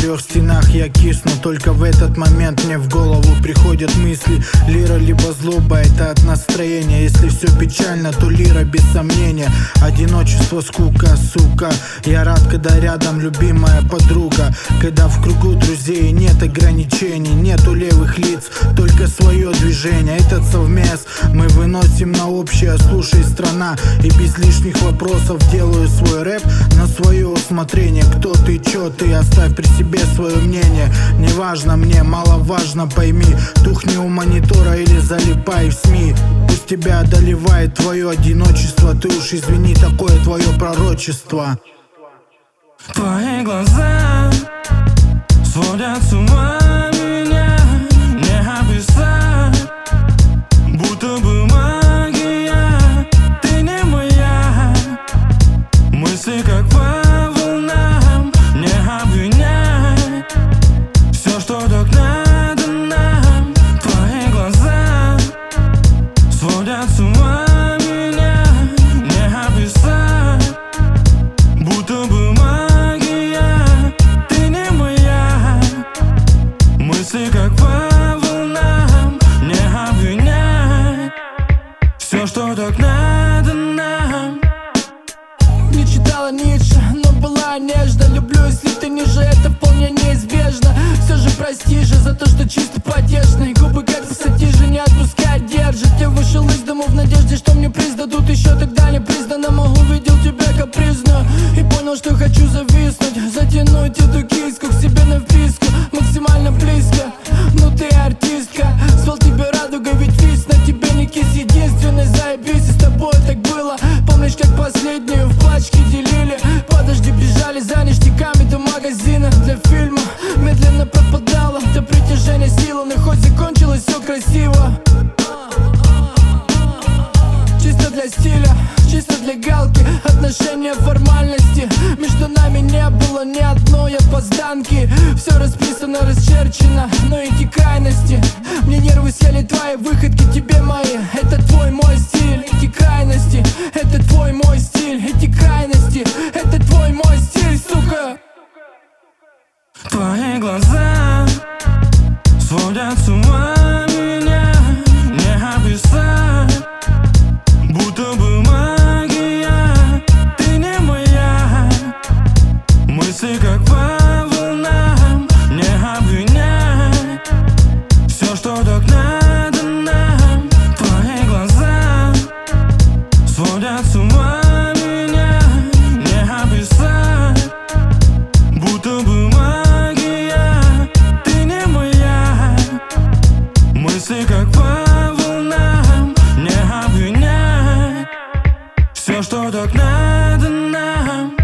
четырех стенах я кисну. Только в этот момент мне в голову приходят мысли. Лира либо злоба, это от настроения. Если все печально, то лира без сомнения. Одиночество, скука, сука. Я рад, когда рядом любимая подруга, когда в кругу друзей нет ограничений, нету левых лиц, только свое движение. Этот совмес мы выносим на общее. Слушай, страна, и без лишних вопросов делаю свой рэп на свое усмотрение. Кто ты, чё ты, оставь при себе свое мнение. Неважно мне, маловажно, пойми. Тухни у монитора или залипай в СМИ. Пусть тебя одолевает твое одиночество. Ты уж извини, такое твое пророчество. Твои глаза сводят с ума меня, не описать, будто бы магия. Ты не моя, мысли как по волнам, не обвиняй, все, что так надо нам. Твои глаза сводят с ума меня, не описать, будто бы магия. Ты не моя, мысли как по волнам, не обвиняй, все, что так надо нам. Не читала Ницше, но была нежна. Люблю, если ты ниже, это вполне неизбежно. Все же прости же за то, что чисто потешный. Губы как пассатижи, не отпускай, держит. Я вышел из дому в надежде, что мне приз дадут. Еще тогда не признано, могу, видел тебя капризно и понял, что хочу зависнуть, затянуть эту киску к себе на вписку. Максимально близко, ну ты артистка. Звал тебя радуга, ведь вис на тебе не кис. Единственный, заебись, и с тобой так было. Помнишь, как последнюю в пачке делили? Подожди, бежали за ништяками до магазина для фильма. Медленно пропадала до притяжения сила, но хоть закончилось все красиво. Чисто для стиля, чисто для галки. Отношения формальности, между нами не было ни одной опозданки. Все расписано, расчерчено, но эти крайности. Мне нервы съели твои выходки, тебе мои. Это твой мой стиль, эти крайности. Это твой мой стиль, эти крайности. Это твой мой стиль, сука. Твои глаза сводят с ума меня, не описать, будто бы магия. Ты не моя, мысли как по волнам, не обвиняй, все, что так надо нам. Твои глаза сводят с ума меня, не описать, будто бы магия. Ты не моя, мысли как по волнам, не обвиняй, все, что так надо нам.